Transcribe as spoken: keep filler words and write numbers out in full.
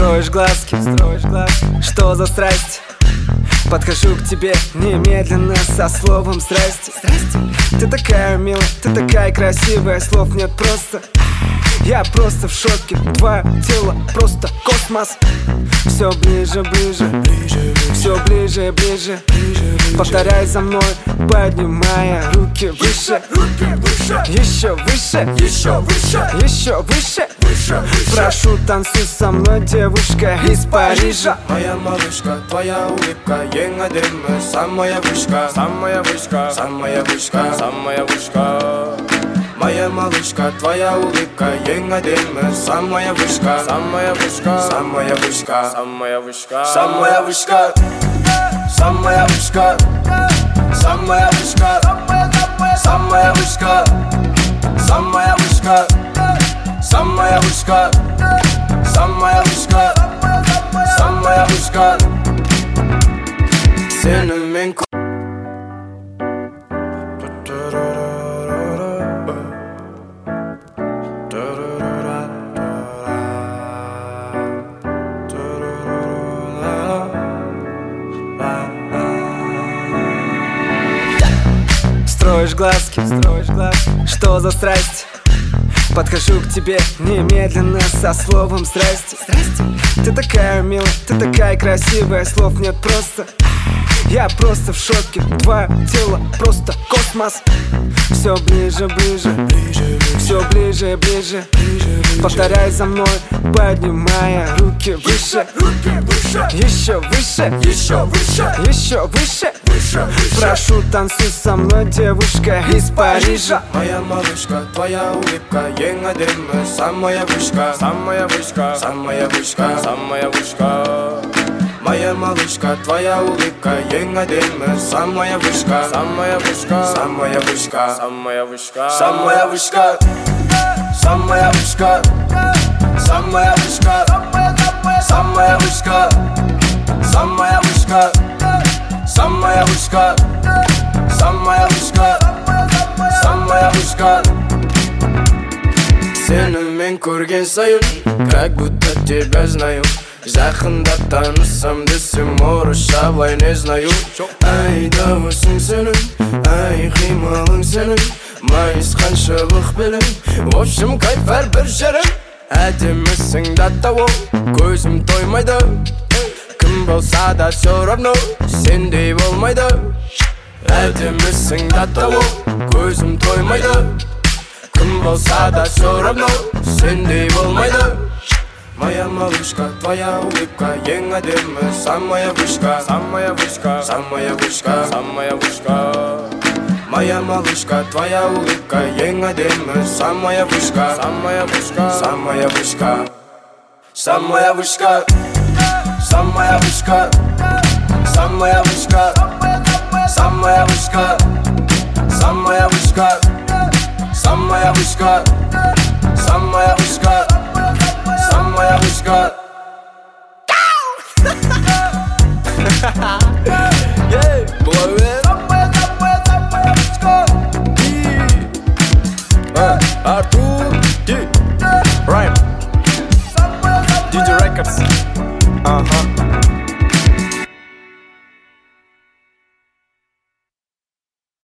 Строишь глазки, строишь глазки. Что за страсть? Подхожу к тебе немедленно со словом здрасте. Ты такая милая, ты такая красивая, слов нет просто. Я просто в шоке, твое тело просто космос. Все ближе, ближе, ближе, все ближе, ближе. Повторяй за мной, поднимая руки выше, еще выше, еще выше, еще выше. Прошу, танцуй со мной, девушка из Парижа. Моя малышка, твоя улыбка, ең әдемі, самая вышка, самая вышка, самая вышка, самая вышка. Моя малышка, твоя улыбка, ең әдемі, самая вышка, самая вышка, самая вышка, самая вышка, самая вышка, самая вышка, самая вышка, самая вышка, самая вышка, самая вышка, самая вышка, самая вышка. Сені мен Строишь глазки, строишь глазки. Что за страсть? Подхожу к тебе немедленно со словом здрасте. Ты такая милая, ты такая красивая, слов нет просто. Я просто в шоке, твое тело просто космос. Все ближе, ближе, все ближе, ближе. Повторяй за мной, поднимая руки выше, еще выше, еще выше, еще выше. Прошу, танцуй со мной, девушка из Парижа. Моя малышка, твоя улыбка, ең әдемі, самая вышка, самая вышка, самая вышка, самая вышка. Моя малышка, твоя улыбка, ең әдемі, самая вышка, самая вышка, самая вышка, самая вышка, самая вышка, самая вышка, самая вышка, самая вышка, самая вышка, самая вышка, самая вышка, самая вышка. Сені мен көрген сайын, как будто тебя знаю. Жақындап танысам десем, орысша былай не знаю. Ай, дауысың сенің, ай, қимылың сенің, майысқан шыбық белің, в общем, кайф әрбір жерің. Әдемісің даттау, көзім тоймайды. Кім болса да все равно, сендей болмайды. Әдемісің даттау, көзім тоймайды. Кім болса да все равно, сендей болмайды. Моя малышка, твоя улыбка, ең әдемі, самая вышка, самая вышка, самая вышка, самая вышка. Моя малышка, твоя улыбка, ең әдемі, самая вышка, самая вышка, самая вышка, самая вышка, самая вышка, самая вышка, самая вышка, самая вышка, самая вышка, самая вышка. Самая вышка. Артур Ди Райм ди джей Records. Ага.